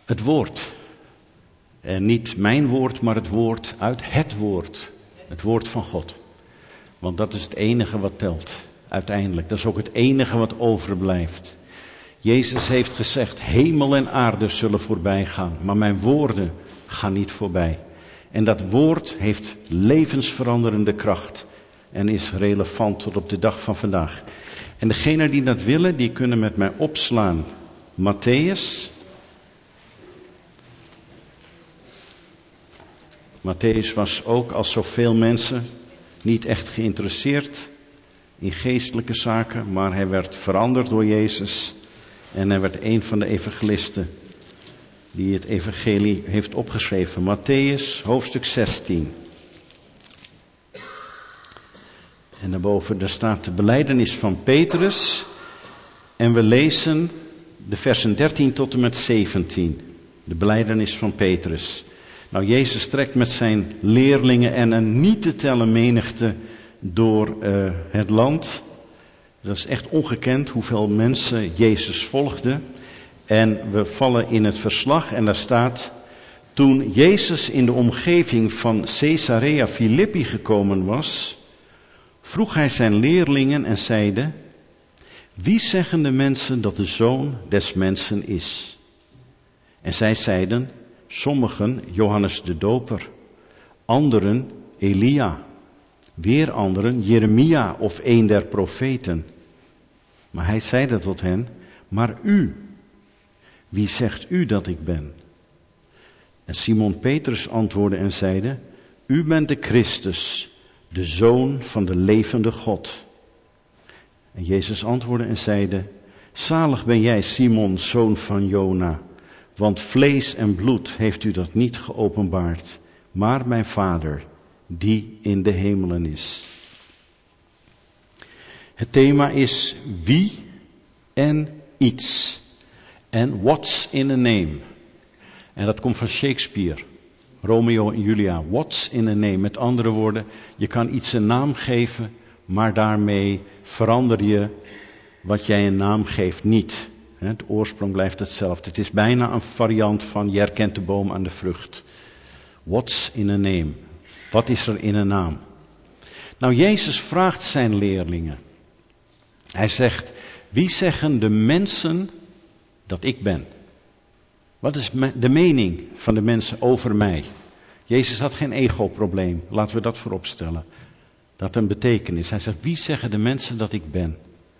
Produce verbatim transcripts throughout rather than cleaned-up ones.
Het woord. En niet mijn woord, maar het woord uit het woord. Het woord van God. Want dat is het enige wat telt. Uiteindelijk. Dat is ook het enige wat overblijft. Jezus heeft gezegd, hemel en aarde zullen voorbij gaan. Maar mijn woorden gaan niet voorbij. En dat woord heeft levensveranderende kracht. En is relevant tot op de dag van vandaag. En degenen die dat willen, die kunnen met mij opslaan. Matthäus. Matthäus was ook als zoveel mensen niet echt geïnteresseerd in geestelijke zaken. Maar hij werd veranderd door Jezus. En hij werd een van de evangelisten die het evangelie heeft opgeschreven. Matthäus hoofdstuk zestien. En daarboven daar staat de belijdenis van Petrus. En we lezen de versen dertien tot en met zeventien. De belijdenis van Petrus. Nou, Jezus trekt met zijn leerlingen en een niet te tellen menigte door uh, het land. Dat is echt ongekend hoeveel mensen Jezus volgden. En we vallen in het verslag en daar staat: toen Jezus in de omgeving van Caesarea Philippi gekomen was, vroeg hij zijn leerlingen en zeide: wie zeggen de mensen dat de Zoon des Mensen is? En zij zeiden: sommigen Johannes de Doper, anderen Elia, weer anderen Jeremia of een der profeten. Maar hij zeide tot hen: maar u, wie zegt u dat ik ben? En Simon Petrus antwoordde en zeide: u bent de Christus, de Zoon van de levende God. En Jezus antwoordde en zeide: zalig ben jij, Simon, zoon van Jona, want vlees en bloed heeft u dat niet geopenbaard, maar mijn Vader, die in de hemelen is. Het thema is wie en iets. En what's in a name. En dat komt van Shakespeare. Romeo en Julia. What's in a name. Met andere woorden, je kan iets een naam geven, maar daarmee verander je wat jij een naam geeft niet. Het oorsprong blijft hetzelfde. Het is bijna een variant van je herkent de boom aan de vrucht. What's in a name? Wat is er in een naam? Nou, Jezus vraagt zijn leerlingen. Hij zegt: wie zeggen de mensen dat ik ben? Wat is de mening van de mensen over mij? Jezus had geen ego-probleem. Laten we dat voorop stellen. Dat een betekenis. Hij zegt: wie zeggen de mensen dat ik ben?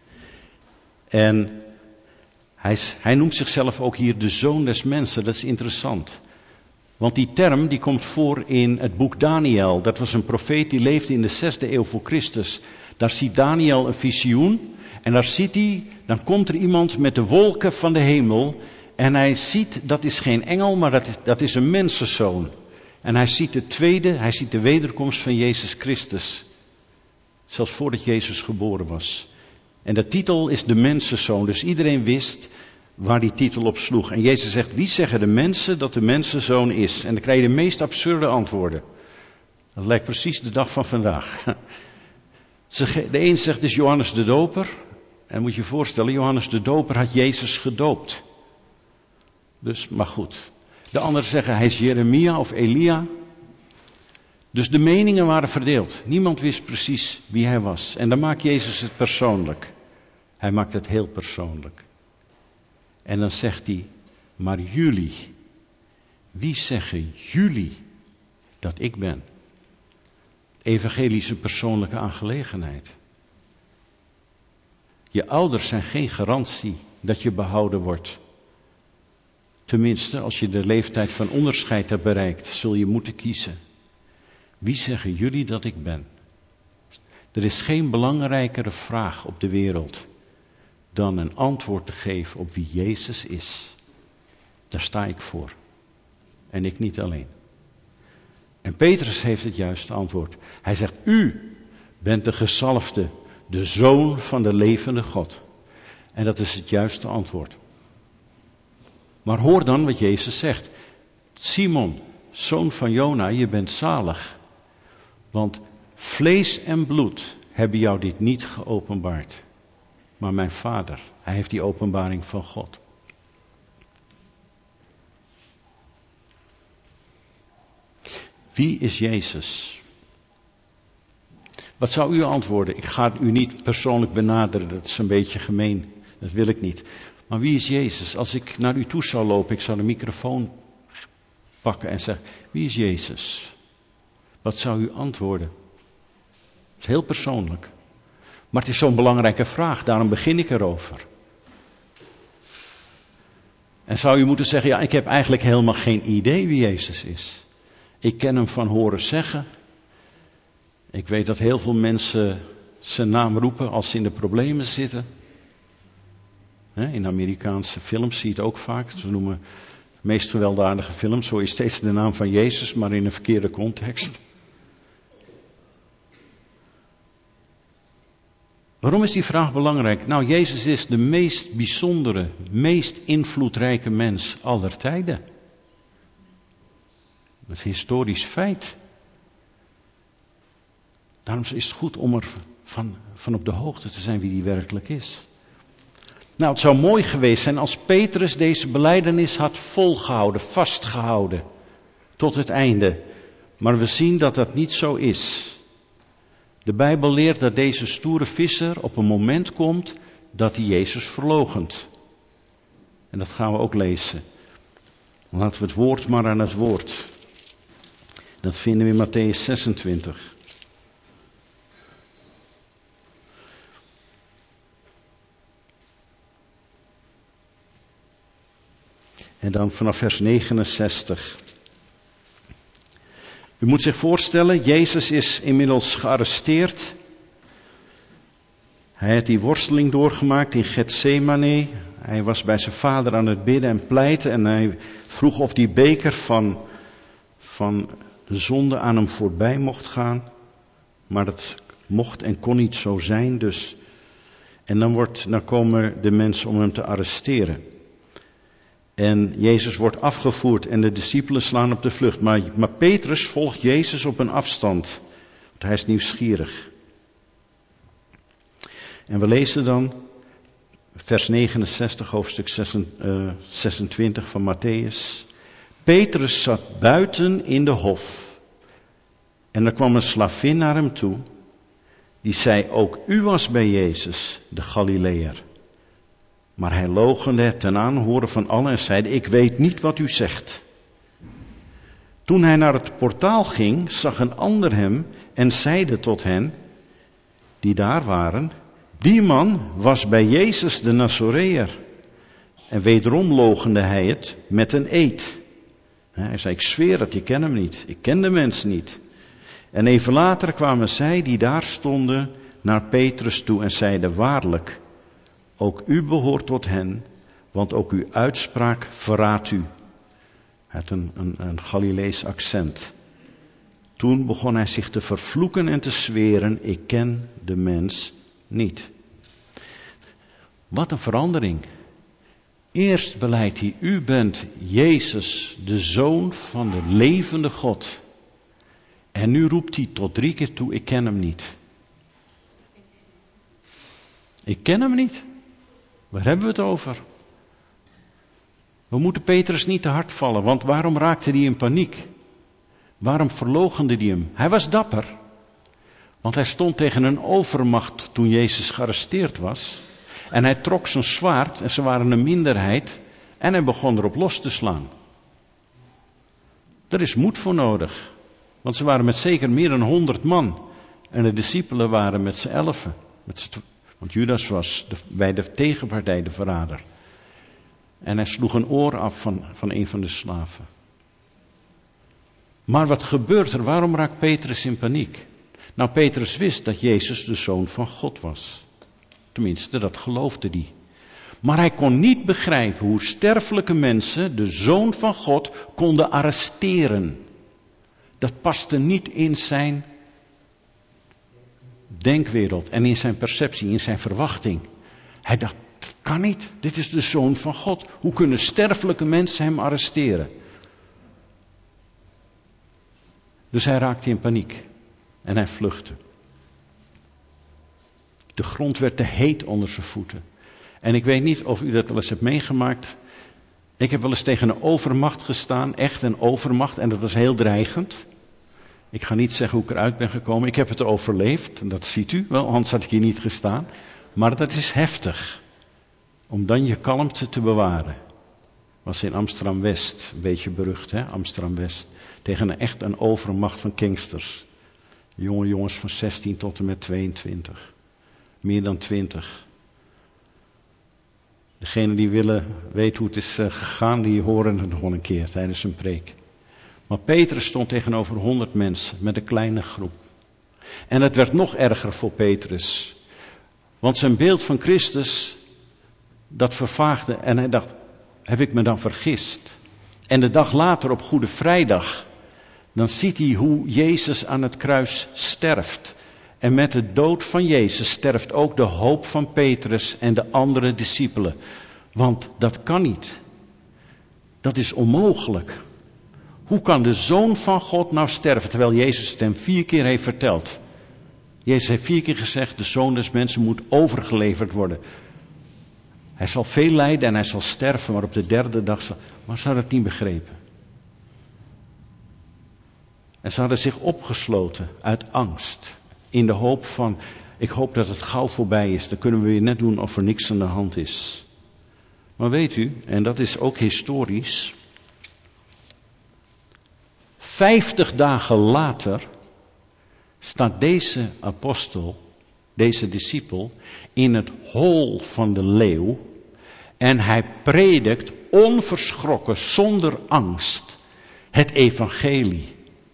En hij, hij noemt zichzelf ook hier de Zoon des Mensen. Dat is interessant. Want die term die komt voor in het boek Daniel. Dat was een profeet die leefde in de zesde eeuw voor Christus. Daar ziet Daniel een visioen. En daar ziet hij, dan komt er iemand met de wolken van de hemel. En hij ziet, dat is geen engel, maar dat is, dat is een mensenzoon. En hij ziet de tweede, hij ziet de wederkomst van Jezus Christus. Zelfs voordat Jezus geboren was. En de titel is de mensenzoon. Dus iedereen wist waar die titel op sloeg. En Jezus zegt: wie zeggen de mensen dat de mensenzoon is? En dan krijg je de meest absurde antwoorden. Dat lijkt precies de dag van vandaag. De een zegt dus Johannes de Doper. En moet je je voorstellen, Johannes de Doper had Jezus gedoopt. Dus, maar goed. De anderen zeggen hij is Jeremia of Elia. Dus de meningen waren verdeeld. Niemand wist precies wie hij was. En dan maakt Jezus het persoonlijk. Hij maakt het heel persoonlijk. En dan zegt hij: maar jullie, wie zeggen jullie dat ik ben? Evangelie is een persoonlijke aangelegenheid. Je ouders zijn geen garantie dat je behouden wordt. Tenminste, als je de leeftijd van onderscheid hebt bereikt, zul je moeten kiezen. Wie zeggen jullie dat ik ben? Er is geen belangrijkere vraag op de wereld dan een antwoord te geven op wie Jezus is. Daar sta ik voor. En ik niet alleen. En Petrus heeft het juiste antwoord. Hij zegt: u bent de gezalfde, de Zoon van de levende God. En dat is het juiste antwoord. Maar hoor dan wat Jezus zegt. Simon, zoon van Jona, je bent zalig. Want vlees en bloed hebben jou dit niet geopenbaard. Maar mijn Vader, hij heeft die openbaring van God. Wie is Jezus? Wat zou u antwoorden? Ik ga u niet persoonlijk benaderen, dat is een beetje gemeen. Dat wil ik niet. Maar wie is Jezus? Als ik naar u toe zou lopen, ik zou de microfoon pakken en zeggen, wie is Jezus? Wat zou u antwoorden? Het is heel persoonlijk. Maar het is zo'n belangrijke vraag, daarom begin ik erover. En zou u moeten zeggen, ja, ik heb eigenlijk helemaal geen idee wie Jezus is. Ik ken hem van horen zeggen. Ik weet dat heel veel mensen zijn naam roepen als ze in de problemen zitten. In Amerikaanse films zie je het ook vaak. Ze noemen de meest gewelddadige films, zo is steeds de naam van Jezus, maar in een verkeerde context. Waarom is die vraag belangrijk? Nou, Jezus is de meest bijzondere, meest invloedrijke mens aller tijden. Dat is een historisch feit. Daarom is het goed om er van, van op de hoogte te zijn wie die werkelijk is. Nou, het zou mooi geweest zijn als Petrus deze belijdenis had volgehouden, vastgehouden, tot het einde. Maar we zien dat dat niet zo is. De Bijbel leert dat deze stoere visser op een moment komt dat hij Jezus verloochent. En dat gaan we ook lezen. Laten we het woord maar aan het woord. Dat vinden we in Matthäus zesentwintig. En dan vanaf vers negenenzestig. U moet zich voorstellen, Jezus is inmiddels gearresteerd. Hij had die worsteling doorgemaakt in Getsemane. Hij was bij zijn vader aan het bidden en pleiten. En hij vroeg of die beker van, van de zonde aan hem voorbij mocht gaan. Maar dat mocht en kon niet zo zijn. Dus. En dan, wordt, dan komen de mensen om hem te arresteren. En Jezus wordt afgevoerd en de discipelen slaan op de vlucht. Maar, maar Petrus volgt Jezus op een afstand. Want hij is nieuwsgierig. En we lezen dan vers negenenzestig, hoofdstuk zesentwintig van Matthäus. Petrus zat buiten in de hof. En er kwam een slavin naar hem toe. Die zei, ook u was bij Jezus, de Galileër. Maar hij loochende het ten aanhoren van allen en zeide, ik weet niet wat u zegt. Toen hij naar het portaal ging, zag een ander hem en zeide tot hen, die daar waren, die man was bij Jezus de Nazoreër. En wederom loochende hij het met een eed. Hij zei, ik zweer het, ik ken hem niet, ik ken de mens niet. En even later kwamen zij die daar stonden naar Petrus toe en zeiden, waarlijk, ook u behoort tot hen, want ook uw uitspraak verraadt u. Hij had een, een, een Galilees accent. Toen begon hij zich te vervloeken en te zweren, ik ken de mens niet. Wat een verandering. Eerst beleidt hij, u bent Jezus, de Zoon van de levende God. En nu roept hij tot drie keer toe, ik ken hem niet. Ik ken hem niet. Waar hebben we het over? We moeten Petrus niet te hard vallen, want waarom raakte hij in paniek? Waarom verloochende hij hem? Hij was dapper, want hij stond tegen een overmacht toen Jezus gearresteerd was. En hij trok zijn zwaard, en ze waren een minderheid, en hij begon erop los te slaan. Er is moed voor nodig, want ze waren met zeker meer dan honderd man. En de discipelen waren met z'n elfen, met z'n Want Judas was de, bij de tegenpartij de verrader. En hij sloeg een oor af van, van een van de slaven. Maar wat gebeurt er? Waarom raakt Petrus in paniek? Nou, Petrus wist dat Jezus de Zoon van God was. Tenminste, dat geloofde hij. Maar hij kon niet begrijpen hoe sterfelijke mensen de Zoon van God konden arresteren. Dat paste niet in zijn denkwereld en in zijn perceptie, in zijn verwachting. Hij dacht, dat kan niet, dit is de Zoon van God. Hoe kunnen sterfelijke mensen hem arresteren? Dus hij raakte in paniek en hij vluchtte. De grond werd te heet onder zijn voeten. En ik weet niet of u dat wel eens hebt meegemaakt. Ik heb wel eens tegen een overmacht gestaan, echt een overmacht, en dat was heel dreigend. Ik ga niet zeggen hoe ik eruit ben gekomen. Ik heb het overleefd, en dat ziet u wel, anders had ik hier niet gestaan. Maar dat is heftig. Om dan je kalmte te bewaren. Was in Amsterdam-West, een beetje berucht, hè, Amsterdam-West. Tegen een echt een overmacht van gangsters. Jonge jongens van zestien tot en met tweeëntwintig. Meer dan twintig. Degenen die willen weten hoe het is gegaan, die horen het nog een keer tijdens een preek. Maar Petrus stond tegenover honderd mensen met een kleine groep. En het werd nog erger voor Petrus. Want zijn beeld van Christus, dat vervaagde en hij dacht, heb ik me dan vergist? En de dag later op Goede Vrijdag, dan ziet hij hoe Jezus aan het kruis sterft. En met de dood van Jezus sterft ook de hoop van Petrus en de andere discipelen. Want dat kan niet. Dat is onmogelijk. Hoe kan de Zoon van God nou sterven, terwijl Jezus het hem vier keer heeft verteld? Jezus heeft vier keer gezegd, de Zoon des Mensen moet overgeleverd worden. Hij zal veel lijden en hij zal sterven, maar op de derde dag zal... Maar ze hadden het niet begrepen. En ze hadden zich opgesloten uit angst. In de hoop van, ik hoop dat het gauw voorbij is. Dan kunnen we weer net doen of er niks aan de hand is. Maar weet u, en dat is ook historisch. Vijftig dagen later staat deze apostel, deze discipel, in het hol van de leeuw. En hij predikt onverschrokken, zonder angst, het evangelie.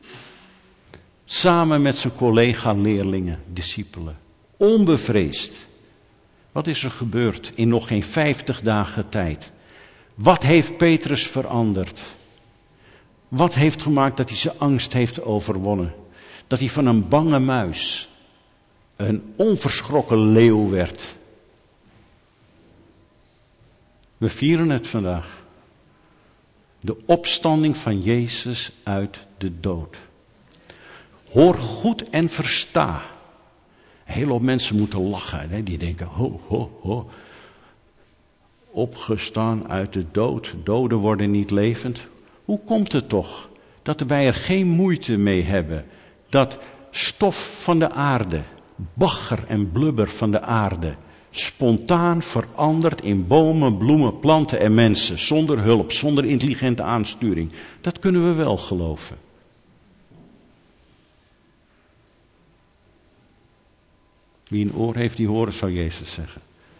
Samen met zijn collega-leerlingen, discipelen. Onbevreesd. Wat is er gebeurd in nog geen vijftig dagen tijd? Wat heeft Petrus veranderd? Wat heeft gemaakt dat hij zijn angst heeft overwonnen? Dat hij van een bange muis een onverschrokken leeuw werd. We vieren het vandaag. De opstanding van Jezus uit de dood. Hoor goed en versta. Een hele hoop mensen moeten lachen. Hè? Die denken, ho, ho, ho. Opgestaan uit de dood. Doden worden niet levend. Hoe komt het toch dat wij er geen moeite mee hebben? Dat stof van de aarde, bagger en blubber van de aarde, spontaan verandert in bomen, bloemen, planten en mensen. Zonder hulp, zonder intelligente aansturing. Dat kunnen we wel geloven. Wie een oor heeft, die horen, zou Jezus zeggen.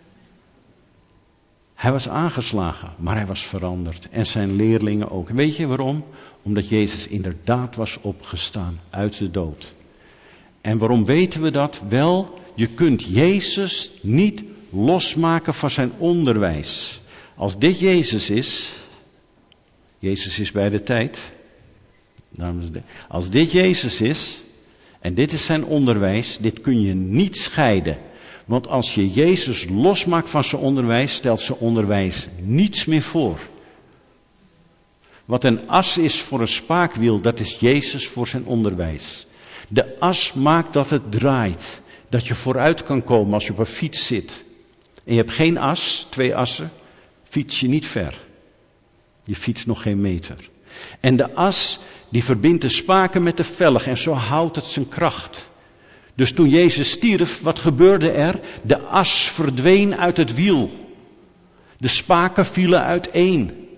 Hij was aangeslagen, maar hij was veranderd. En zijn leerlingen ook. Weet je waarom? Omdat Jezus inderdaad was opgestaan uit de dood. En waarom weten we dat? Wel, je kunt Jezus niet losmaken van zijn onderwijs. Als dit Jezus is, Jezus is bij de tijd. Als dit Jezus is, en dit is zijn onderwijs, dit kun je niet scheiden. Want als je Jezus losmaakt van zijn onderwijs, stelt zijn onderwijs niets meer voor. Wat een as is voor een spaakwiel, dat is Jezus voor zijn onderwijs. De as maakt dat het draait. Dat je vooruit kan komen als je op een fiets zit. En je hebt geen as, twee assen, fiets je niet ver. Je fietst nog geen meter. En de as, die verbindt de spaken met de velg en zo houdt het zijn kracht. Dus toen Jezus stierf, wat gebeurde er? De as verdween uit het wiel. De spaken vielen uiteen.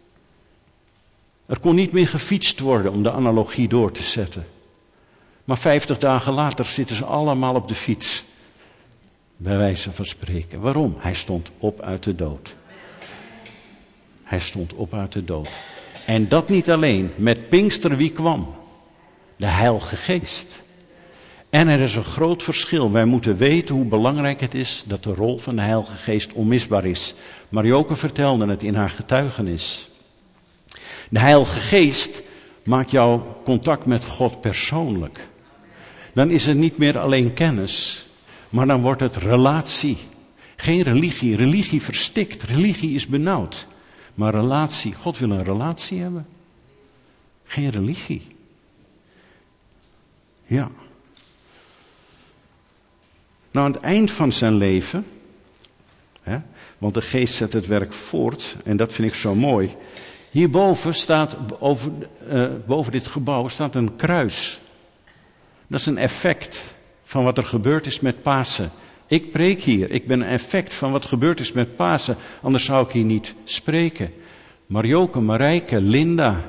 Er kon niet meer gefietst worden om de analogie door te zetten. Maar vijftig dagen later zitten ze allemaal op de fiets. Bij wijze van spreken. Waarom? Hij stond op uit de dood. Hij stond op uit de dood. En dat niet alleen. Met Pinkster wie kwam? De Heilige Geest. En er is een groot verschil. Wij moeten weten hoe belangrijk het is dat de rol van de Heilige Geest onmisbaar is. Marioke vertelde het in haar getuigenis. De Heilige Geest maakt jou contact met God persoonlijk. Dan is het niet meer alleen kennis, maar dan wordt het relatie. Geen religie. Religie verstikt. Religie is benauwd. Maar relatie. God wil een relatie hebben. Geen religie. Ja. Nou, aan het eind van zijn leven, hè, want de geest zet het werk voort, en dat vind ik zo mooi. Hierboven staat, over, uh, boven dit gebouw staat een kruis. Dat is een effect van wat er gebeurd is met Pasen. Ik preek hier, ik ben een effect van wat gebeurd is met Pasen. Anders zou ik hier niet spreken. Marjoke, Marijke, Linda,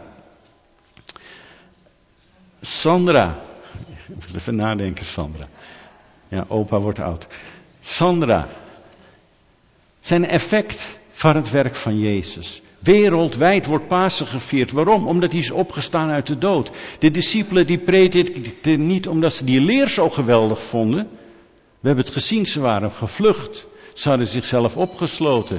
Sandra. Ik moet even nadenken, Sandra. Ja, opa wordt oud. Sandra. Zijn een effect van het werk van Jezus. Wereldwijd wordt Pasen gevierd. Waarom? Omdat hij is opgestaan uit de dood. De discipelen die predikten niet omdat ze die leer zo geweldig vonden. We hebben het gezien, ze waren gevlucht. Ze hadden zichzelf opgesloten.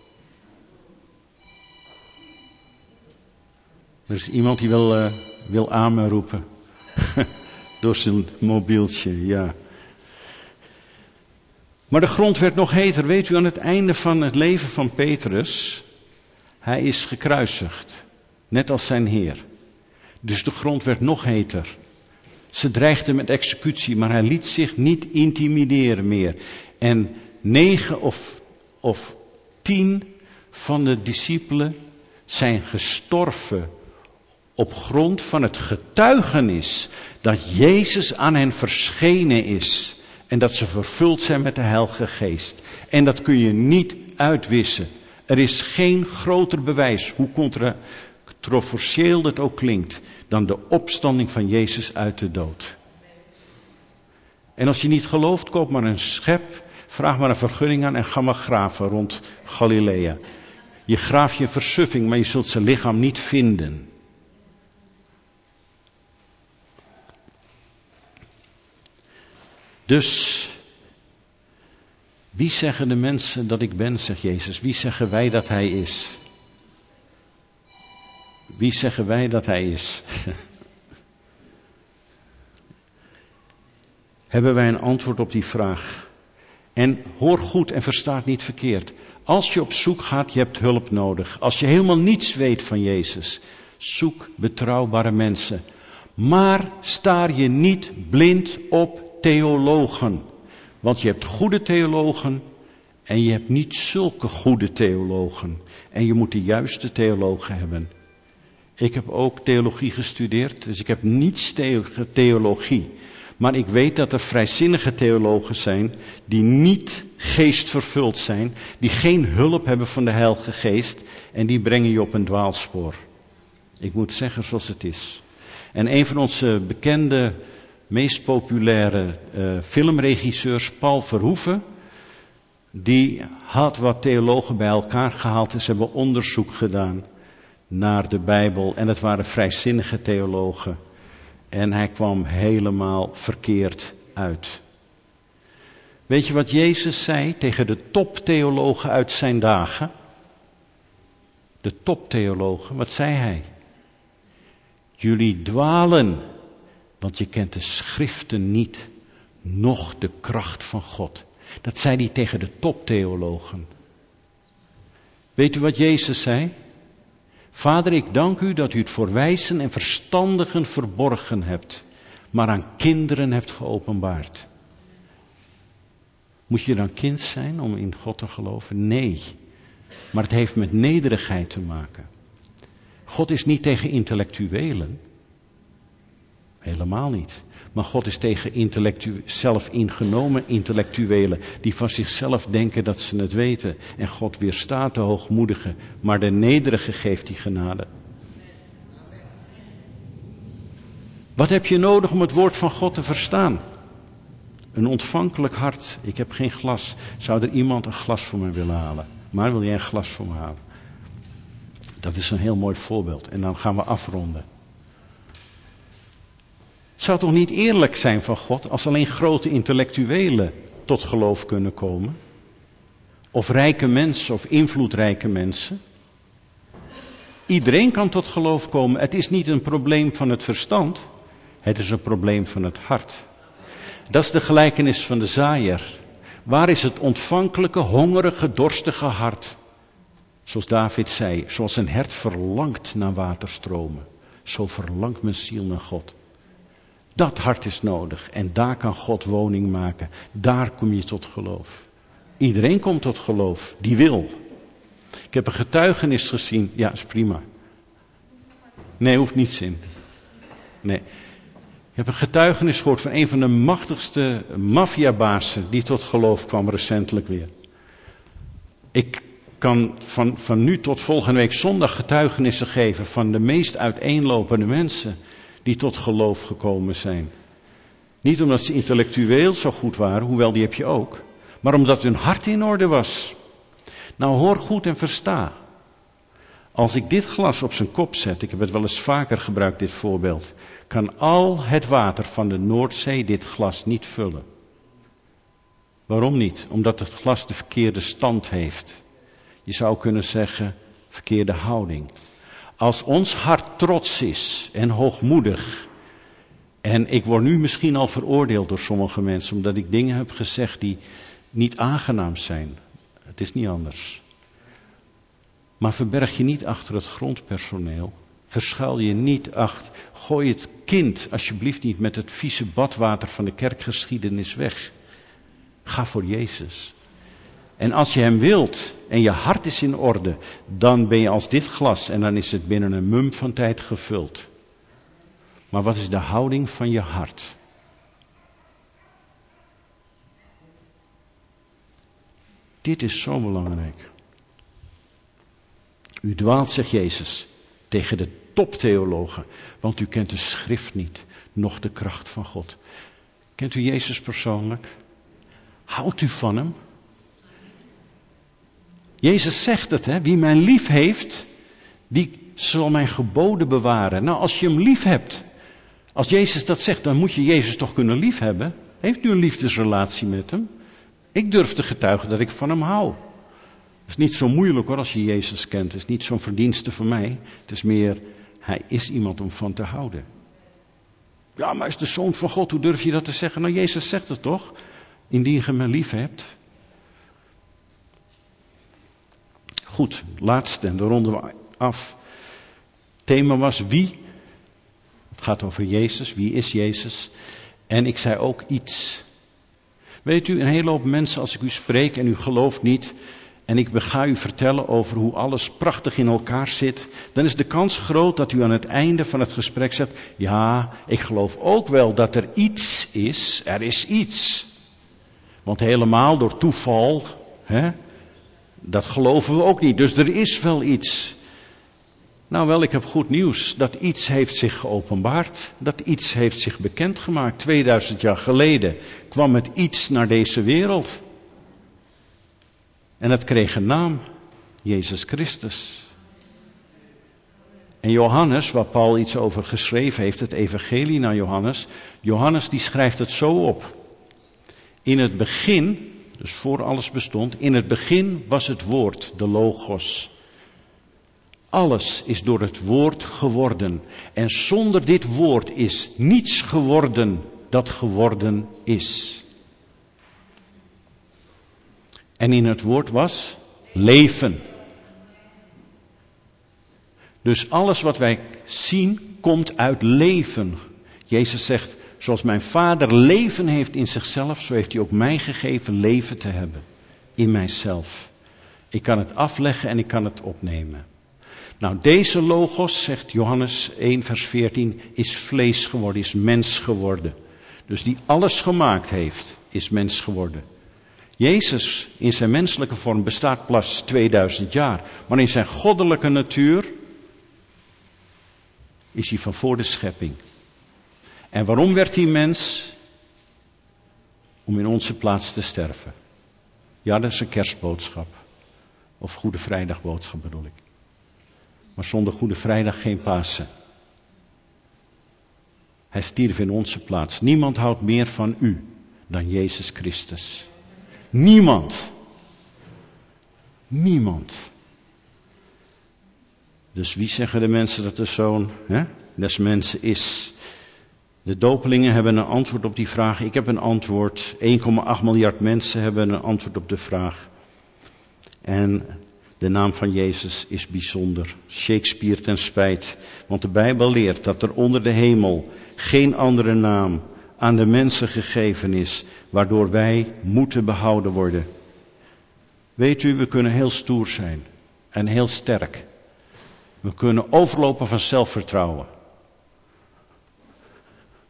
Er is iemand die wil, uh, wil amen roepen. Door zijn mobieltje, ja. Maar de grond werd nog heter. Weet u, aan het einde van het leven van Petrus, hij is gekruisigd. Net als zijn Heer. Dus de grond werd nog heter. Ze dreigden met executie, maar hij liet zich niet intimideren meer. En negen of, of tien van de discipelen zijn gestorven op grond van het getuigenis dat Jezus aan hen verschenen is. En dat ze vervuld zijn met de Heilige Geest. En dat kun je niet uitwissen. Er is geen groter bewijs, hoe controversieel dat ook klinkt, dan de opstanding van Jezus uit de dood. En als je niet gelooft, koop maar een schep, vraag maar een vergunning aan en ga maar graven rond Galilea. Je graaft je versuffing, maar je zult zijn lichaam niet vinden. Dus, wie zeggen de mensen dat ik ben, zegt Jezus. Wie zeggen wij dat hij is? Wie zeggen wij dat hij is? Hebben wij een antwoord op die vraag? En hoor goed en versta het niet verkeerd. Als je op zoek gaat, je hebt hulp nodig. Als je helemaal niets weet van Jezus, zoek betrouwbare mensen. Maar staar je niet blind op theologen. Want je hebt goede theologen en je hebt niet zulke goede theologen. En je moet de juiste theologen hebben. Ik heb ook theologie gestudeerd, dus ik heb niets tegen theologie. Maar ik weet dat er vrijzinnige theologen zijn die niet geestvervuld zijn, die geen hulp hebben van de Heilige Geest en die brengen je op een dwaalspoor. Ik moet zeggen zoals het is. En een van onze bekende, meest populaire uh, filmregisseurs, Paul Verhoeven, die had wat theologen bij elkaar gehaald en ze hebben onderzoek gedaan naar de Bijbel. En het waren vrijzinnige theologen. En hij kwam helemaal verkeerd uit. Weet je wat Jezus zei tegen de toptheologen uit zijn dagen? De toptheologen, wat zei hij? Jullie dwalen, want je kent de schriften niet, noch de kracht van God. Dat zei hij tegen de toptheologen. Weet u wat Jezus zei? Vader, ik dank u dat u het voor wijzen en verstandigen verborgen hebt, maar aan kinderen hebt geopenbaard. Moet je dan kind zijn om in God te geloven? Nee, maar het heeft met nederigheid te maken. God is niet tegen intellectuelen. Helemaal niet. Maar God is tegen intellectu- zelf ingenomen intellectuelen die van zichzelf denken dat ze het weten. En God weerstaat de hoogmoedigen, maar de nederige geeft die genade. Wat heb je nodig om het woord van God te verstaan? Een ontvankelijk hart. Ik heb geen glas. Zou er iemand een glas voor me willen halen? Maar wil jij een glas voor me halen? Dat is een heel mooi voorbeeld. En dan gaan we afronden. Het zou toch niet eerlijk zijn van God als alleen grote intellectuelen tot geloof kunnen komen? Of rijke mensen of invloedrijke mensen? Iedereen kan tot geloof komen. Het is niet een probleem van het verstand. Het is een probleem van het hart. Dat is de gelijkenis van de zaaier. Waar is het ontvankelijke, hongerige, dorstige hart? Zoals David zei, zoals een hert verlangt naar waterstromen. Zo verlangt mijn ziel naar God. Dat hart is nodig en daar kan God woning maken. Daar kom je tot geloof. Iedereen komt tot geloof, die wil. Ik heb een getuigenis gezien, ja is prima. Nee, hoeft niets in. Nee. Ik heb een getuigenis gehoord van een van de machtigste maffiabazen die tot geloof kwam recentelijk weer. Ik kan van, van nu tot volgende week zondag getuigenissen geven van de meest uiteenlopende mensen die tot geloof gekomen zijn. Niet omdat ze intellectueel zo goed waren, hoewel die heb je ook, maar omdat hun hart in orde was. Nou, hoor goed en versta. Als ik dit glas op zijn kop zet, ik heb het wel eens vaker gebruikt, dit voorbeeld, kan al het water van de Noordzee dit glas niet vullen. Waarom niet? Omdat het glas de verkeerde stand heeft. Je zou kunnen zeggen, verkeerde houding. Als ons hart trots is en hoogmoedig, en ik word nu misschien al veroordeeld door sommige mensen, omdat ik dingen heb gezegd die niet aangenaam zijn. Het is niet anders. Maar verberg je niet achter het grondpersoneel. Verschuil je niet achter. Gooi het kind alsjeblieft niet met het vieze badwater van de kerkgeschiedenis weg. Ga voor Jezus. En als je hem wilt en je hart is in orde, dan ben je als dit glas en dan is het binnen een mum van tijd gevuld. Maar wat is de houding van je hart? Dit is zo belangrijk. U dwaalt, zegt Jezus, tegen de toptheologen, want u kent de schrift niet, noch de kracht van God. Kent u Jezus persoonlijk? Houdt u van hem? Jezus zegt het, hè? Wie mij lief heeft, die zal mijn geboden bewaren. Nou, als je hem lief hebt, als Jezus dat zegt, dan moet je Jezus toch kunnen lief hebben. Heeft u een liefdesrelatie met hem? Ik durf te getuigen dat ik van hem hou. Het is niet zo moeilijk hoor, als je Jezus kent. Het is niet zo'n verdienste van mij. Het is meer, hij is iemand om van te houden. Ja, maar hij is de Zoon van God, hoe durf je dat te zeggen? Nou, Jezus zegt het toch? Indien je me lief hebt. Goed, laatste, en dan ronden we af. Het thema was wie. Het gaat over Jezus. Wie is Jezus? En ik zei ook iets. Weet u, een hele hoop mensen, als ik u spreek en u gelooft niet, en ik ga u vertellen over hoe alles prachtig in elkaar zit, dan is de kans groot dat u aan het einde van het gesprek zegt, ja, ik geloof ook wel dat er iets is, er is iets. Want helemaal door toeval, hè, dat geloven we ook niet, dus er is wel iets. Nou wel, ik heb goed nieuws, dat iets heeft zich geopenbaard, dat iets heeft zich bekendgemaakt. tweeduizend jaar geleden kwam het iets naar deze wereld. En het kreeg een naam, Jezus Christus. En Johannes, waar Paul iets over geschreven heeft, het evangelie naar Johannes, Johannes die schrijft het zo op. In het begin, dus voor alles bestond, in het begin was het woord, de logos. Alles is door het woord geworden. En zonder dit woord is niets geworden dat geworden is. En in het woord was leven. Dus alles wat wij zien komt uit leven. Jezus zegt, zoals mijn Vader leven heeft in zichzelf, zo heeft hij ook mij gegeven leven te hebben. In mijzelf. Ik kan het afleggen en ik kan het opnemen. Nou, deze logos, zegt Johannes één vers veertien, is vlees geworden, is mens geworden. Dus die alles gemaakt heeft, is mens geworden. Jezus in zijn menselijke vorm bestaat pas tweeduizend jaar. Maar in zijn goddelijke natuur is hij van voor de schepping. En waarom werd hij mens? Om in onze plaats te sterven. Ja, dat is een kerstboodschap. Of Goede Vrijdagboodschap bedoel ik. Maar zonder Goede Vrijdag geen Pasen. Hij stierf in onze plaats. Niemand houdt meer van u dan Jezus Christus. Niemand. Niemand. Dus wie zeggen de mensen dat de Zoon hè, des mensen is? De dopelingen hebben een antwoord op die vraag. Ik heb een antwoord. één komma acht miljard mensen hebben een antwoord op de vraag. En de naam van Jezus is bijzonder. Shakespeare ten spijt. Want de Bijbel leert dat er onder de hemel geen andere naam aan de mensen gegeven is, waardoor wij moeten behouden worden. Weet u, we kunnen heel stoer zijn en heel sterk. We kunnen overlopen van zelfvertrouwen. We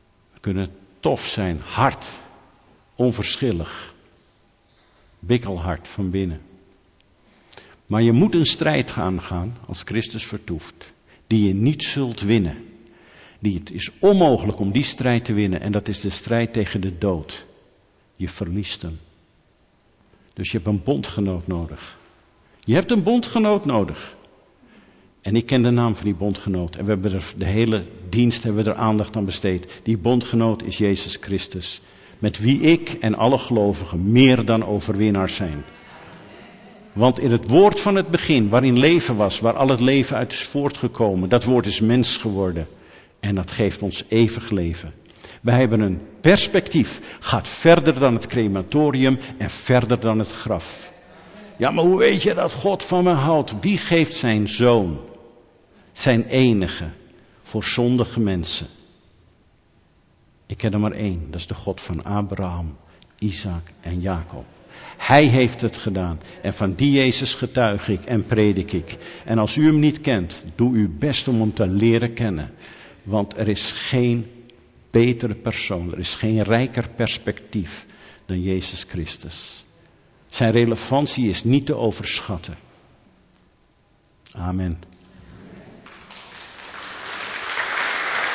kunnen tof zijn, hard, onverschillig, bikkelhard van binnen. Maar je moet een strijd gaan gaan als Christus vertoeft, die je niet zult winnen. Die het is onmogelijk om die strijd te winnen en dat is de strijd tegen de dood. Je verliest hem. Dus je hebt een bondgenoot nodig. Je hebt een bondgenoot nodig. En ik ken de naam van die bondgenoot. En we hebben er de hele dienst hebben we er aandacht aan besteed. Die bondgenoot is Jezus Christus. Met wie ik en alle gelovigen meer dan overwinnaars zijn. Want in het woord van het begin, waarin leven was, waar al het leven uit is voortgekomen, dat woord is mens geworden. En dat geeft ons eeuwig leven. Wij hebben een perspectief. Gaat verder dan het crematorium en verder dan het graf. Ja, maar hoe weet je dat God van me houdt? Wie geeft zijn zoon, zijn enige, voor zondige mensen? Ik ken er maar één. Dat is de God van Abraham, Isaac en Jacob. Hij heeft het gedaan. En van die Jezus getuig ik en predik ik. En als u hem niet kent, doe uw best om hem te leren kennen. Want er is geen betere persoon, er is geen rijker perspectief dan Jezus Christus. Zijn relevantie is niet te overschatten. Amen.